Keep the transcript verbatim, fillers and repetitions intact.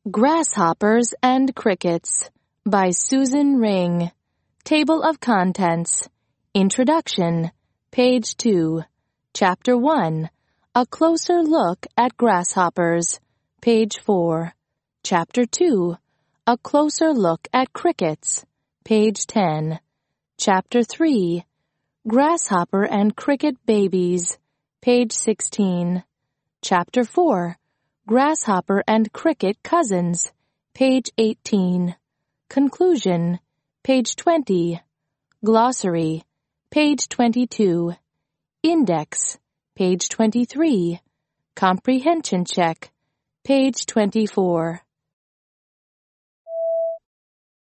Grasshoppers and Crickets by Susan Ring. Table of Contents. Introduction. Page two. Chapter one. A Closer Look at Grasshoppers. Page four. Chapter two. A Closer Look at Crickets. Page ten. Chapter three. Grasshopper and Cricket Babies. Page sixteen. Chapter four. Grasshopper and Cricket Cousins. Page eighteen. Conclusion. Page twenty. Glossary. Page twenty-two. Index. Page twenty-three. Comprehension check. Page twenty-four.